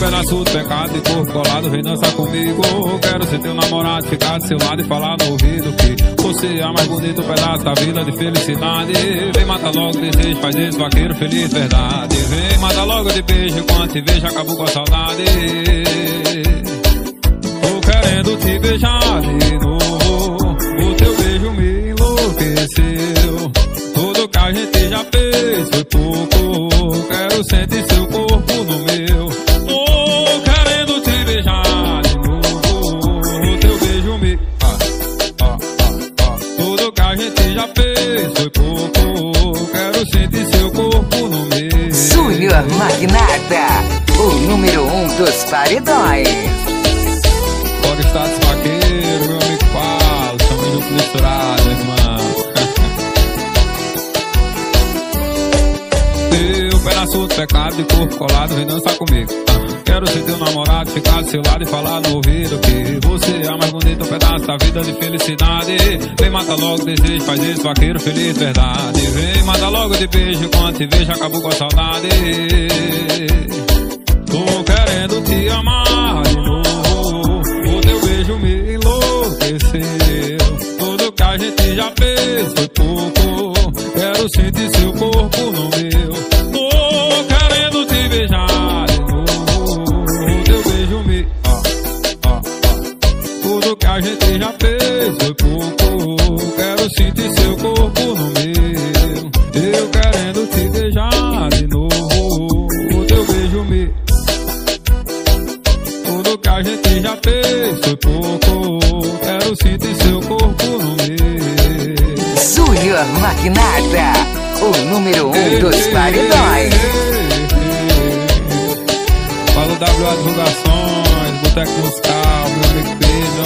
pedaço do pecado de corpo colado, vem dançar comigo. Quero ser teu namorado, ficar do seu lado e falar no ouvido que você é a mais bonita pedaço da vida de felicidade. Vem matar logo o desejo, faz esse vaqueiro feliz, verdade. Vem matar logo de beijo, quando te vejo acabou com a saudade. Tô querendo te beijar de novo, o teu beijo me enlouqueceu. Tudo que a gente já fez foi pouco, quero sentir seu corpo no meu. Tô querendo te beijar de novo, o teu beijo me... Tudo que a gente já fez foi pouco, quero sentir seu corpo no meu. Júnior Magnata, o número 1 dos paredões. Fora status vaqueiro, meu amigo Paulo, estamos juntos misturados, irmão. Teu pedaço do pecado de corpo colado, vem dançar comigo. Quero ser teu namorado, ficar do seu lado e falar no ouvido que você é a mais bonita pedaço da vida de felicidade. Vem matar logo o desejo, faz esse vaqueiro feliz, verdade. Vem matar logo de beijo, quando te vejo acabou com a saudade. Tô querendo te amar de novo, o teu beijo me enlouqueceu. Tudo que a gente já fez foi pouco, quero sentir seu corpo no meu. Tô querendo te beijar de novo, o teu beijo me... Tudo que a gente já fez foi pouco, quero sentir seu corpo no meu. Eu querendo te beijar de novo, o teu beijo me... Tudo que a gente já fez foi pouco, quero sentir seu corpo no meu. Júnior Magnata, o número 1 dos paredões. Fala WA Divulgações, Boteco Musical, meu amigo Pedro,